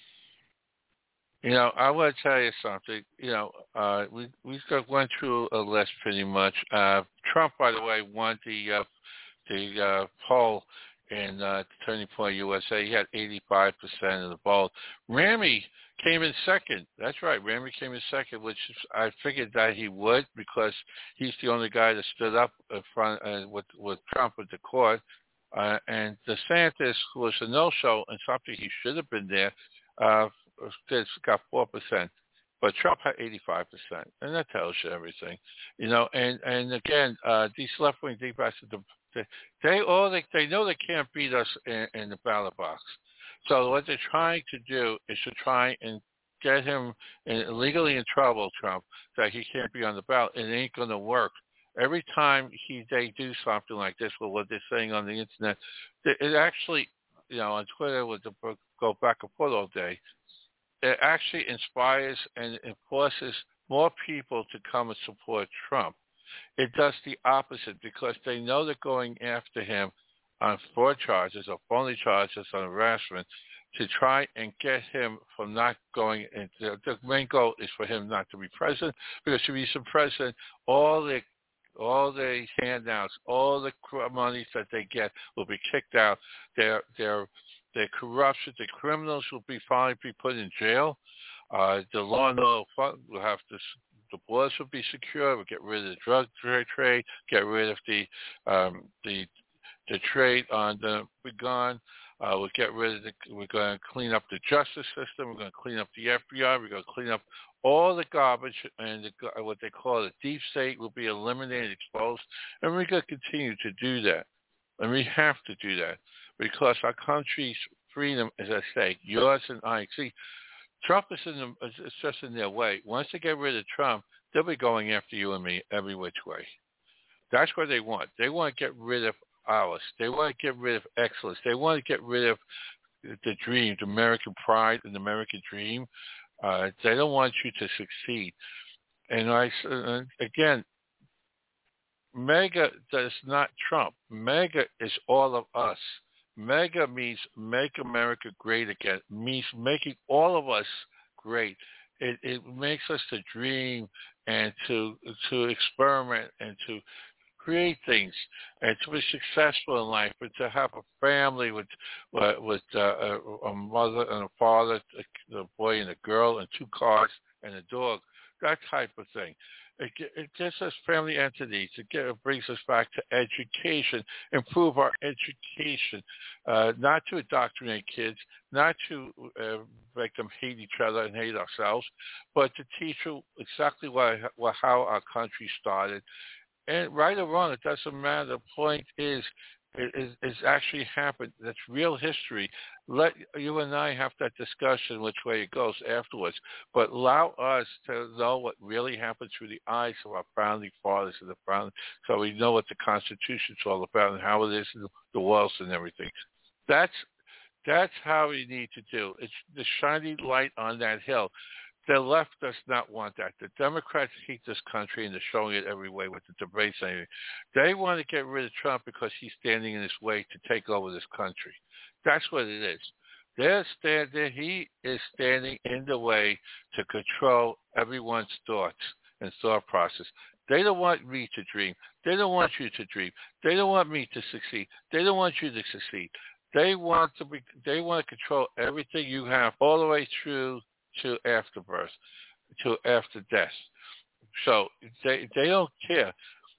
you know, I want to tell you something. You know, uh, we we went through a list pretty much. Uh, Trump, by the way, won the uh, the uh, poll in uh, Turning Point U S A. He had eighty-five percent of the vote. Rami came in second. That's right. Rami came in second, which I figured that he would because he's the only guy that stood up in front uh, with with Trump at the court. Uh, and DeSantis, who was a no-show and something he should have been there, uh, got four percent. But Trump had eighty-five percent, and that tells you everything. You know, and, and again, uh, these left-wing Democrats, they, they all they, they know they can't beat us in, in the ballot box. So what they're trying to do is to try and get him in, legally in trouble, Trump, that he can't be on the ballot. It ain't going to work. Every time he they do something like this, with what they're saying on the internet, it actually, you know, on Twitter with the go back and forth all day, it actually inspires and forces more people to come and support Trump. It does the opposite because they know they're going after him on fraud charges or phony charges on harassment to try and get him from not going into the main goal is for him not to be president, because if he's the president, all the all the handouts, all the monies that they get will be kicked out. Their their their corruption, the criminals will be finally be put in jail. Uh, the law and order will have to. The borders will be secure. We'll get rid of the drug trade. Get rid of the um, the the trade on the begun. Uh, we'll get rid of the. We're going to clean up the justice system. We're going to clean up the F B I. We're going to clean up all the garbage, and the, what they call the deep state will be eliminated, exposed, and we're going to continue to do that. And we have to do that because our country's freedom is at stake. Yours and I. See, Trump is in the, it's just in their way. Once they get rid of Trump, they'll be going after you and me every which way. That's what they want. They want to get rid of ours. They want to get rid of excellence. They want to get rid of the dream, the American pride and the American dream. Uh, they don't want you to succeed. And I, uh, again, MAGA does not Trump. MAGA is all of us. MAGA means make America great again. It means making all of us great. It, it makes us to dream and to to experiment and to create things and to be successful in life, and to have a family with with uh, a, a mother and a father, a, a boy and a girl, and two cars and a dog. That type of thing. It, it gets us family entities. It, get, it brings us back to education, improve our education, uh, not to indoctrinate kids, not to uh, make them hate each other and hate ourselves, but to teach them exactly what, what, how our country started. And right or wrong, it doesn't matter. The point is is, is actually happened. That's real history. Let you and I have that discussion which way it goes afterwards, but allow us to know what really happened through the eyes of our founding fathers and the founding, so we know what the Constitution's all about and how it is in the walls and everything. That's that's how we need to do. It's the shining light on that hill. The left does not want that. The Democrats hate this country, and they're showing it every way with the debates and everything. They want to get rid of Trump because he's standing in his way to take over this country. That's what it is. They're standing, he is standing in the way to control everyone's thoughts and thought process. They don't want me to dream. They don't want you to dream. They don't want me to succeed. They don't want you to succeed. They want to be. They want to control everything you have all the way through to afterbirth, to after death. So they they don't care.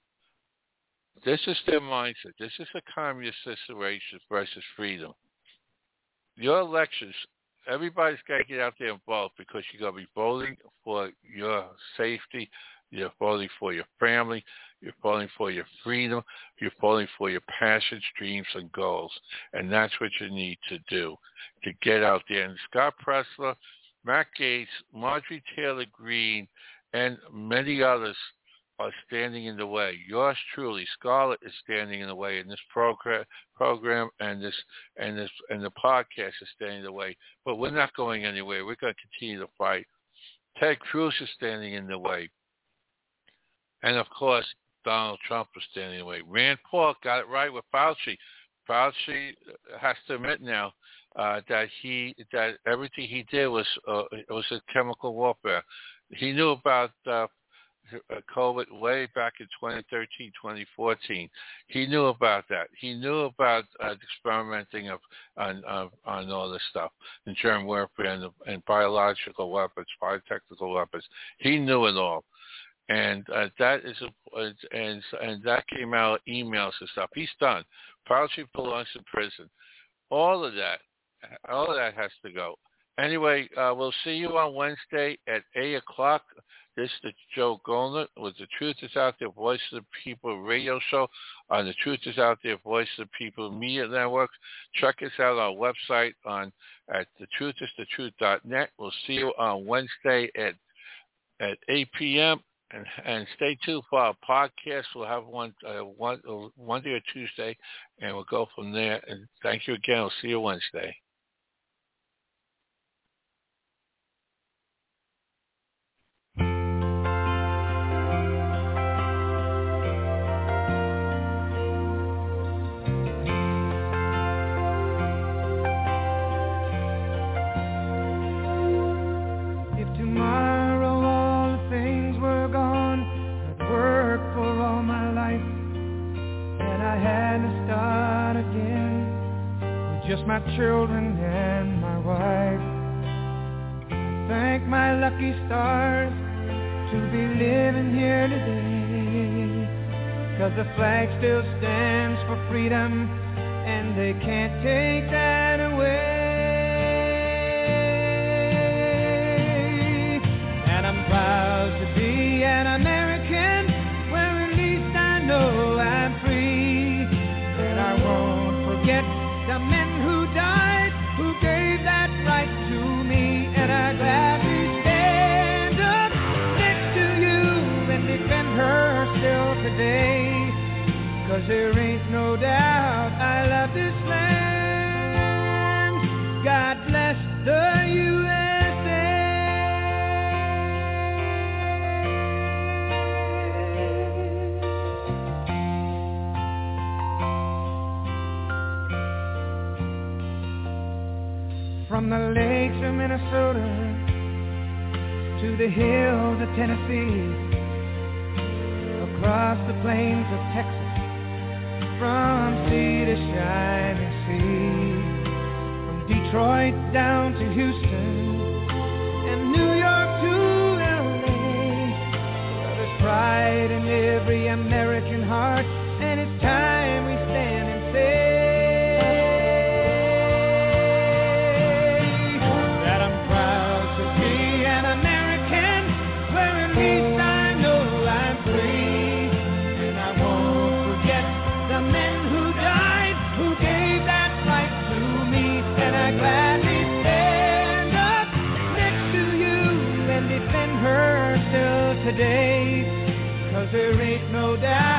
This is their mindset. This is a communist situation versus freedom. Your elections, everybody's got to get out there and vote because you're going to be voting for your safety. You're voting for your family. You're voting for your freedom. You're voting for your passions, dreams, and goals. And that's what you need to do, to get out there. And Scott Presler, Matt Gaetz, Marjorie Taylor Greene, and many others are standing in the way. Yours truly, Scarlett, is standing in the way, and this program, program, and this, and this, and the podcast is standing in the way. But we're not going anywhere. We're going to continue to fight. Ted Cruz is standing in the way, and of course, Donald Trump is standing in the way. Rand Paul got it right with Fauci. Fauci has to admit now uh, that he that everything he did was uh, was a chemical warfare. He knew about uh, COVID way back in twenty thirteen, twenty fourteen. He knew about that. He knew about uh, experimenting of, on, of, on all this stuff, and germ warfare and, and biological weapons, biotechnical weapons. He knew it all. And uh, that is, a, and and that came out emails and stuff. He's done. Fauci belongs in prison. All of that, all of that has to go. Anyway, uh, we'll see you on Wednesday at eight o'clock. This is the Joe Golner with the Truth is Out There, Voice of the People radio show on the Truth is Out There, Voice of the People Media Network. Check us out on our website on at the truth is the truth dot net. We'll see you on Wednesday at at eight p.m. And, and stay tuned for our podcast. We'll have one, uh, one uh, Monday or Tuesday, and we'll go from there. And thank you again. We'll see you Wednesday. Just my children and my wife. I thank my lucky stars to be living here today, 'cause the flag still stands for freedom and they can't take that away. And I'm proud to be an American, where at least I know I'm free. And I won't forget the men who died, who gave that right to me. And I gladly stand up next to you and defend her still today, 'cause there ain't no doubt I love this land. God bless the U S From the lakes of Minnesota to the hills of Tennessee, across the plains of Texas, from sea to shining sea, from Detroit down to Houston and New York to L A. Well, there's pride in every American heart, and it's time we stand and say the men who died, no doubt.